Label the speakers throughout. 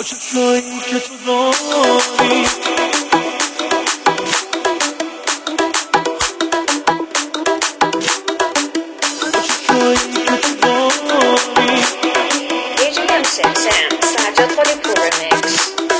Speaker 1: چشمایی که تو داری
Speaker 2: سجاد خالی پور رمیکس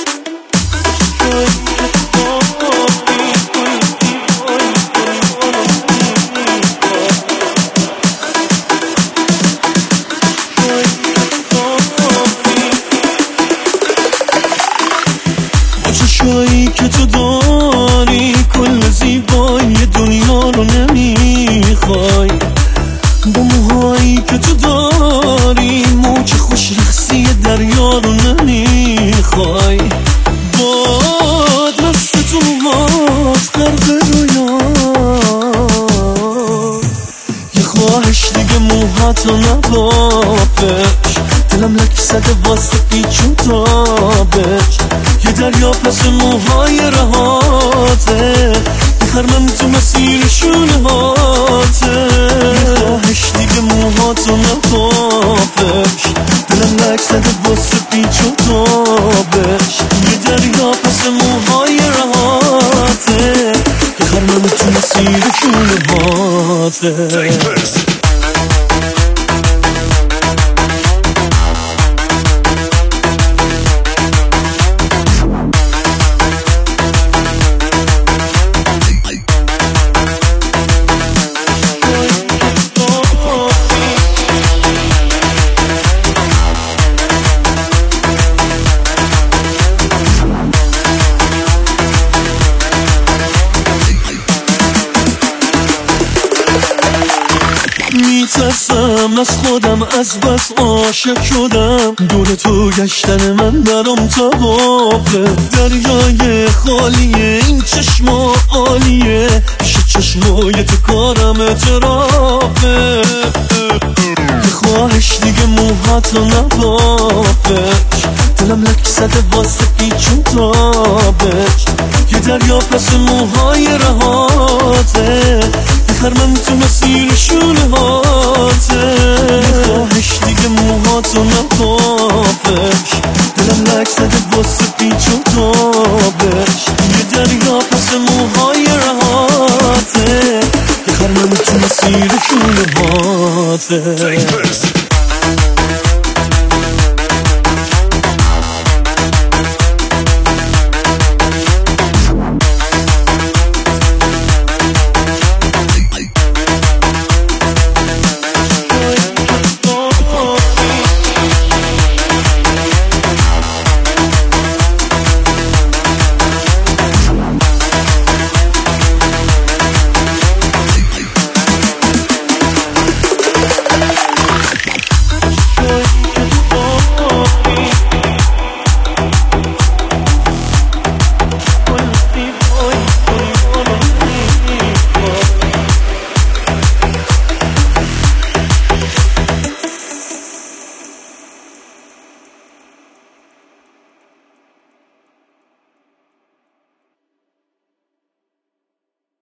Speaker 1: چشمایی که تو داری کل زیبایی دنیا رو نمیخوای با موهایی که تو داری موج خوش رقصی دریا رو نمیخوای باد مست تو موهات غرق رویا یه خواهش دیگه موهاتو نبافش دلم لک زده واسه پیچ و تابش یه دریا پس موهای رهاته بخر من تو مسیر شونه هاته یه خواهش دیگه موهاتو نبافش دلم لک زده واسه پیچ و تابش یه دریا پس موهای رهاته بخر من تو مسیر شونه هاته میترسم از خودم از بس عاشق شدم دور تو گشتن من برام توافه دریای خالیه این چشما عالیه پیش چشمای تو کارم اعترافه یه خواهش دیگه موهاتو نبافش دلم لک زده واسه پیچ و تابش یه دریا پس موهای رهاته بخر من تو مسیر شونه هاته یه خواهش دیگه موهاتو نبافش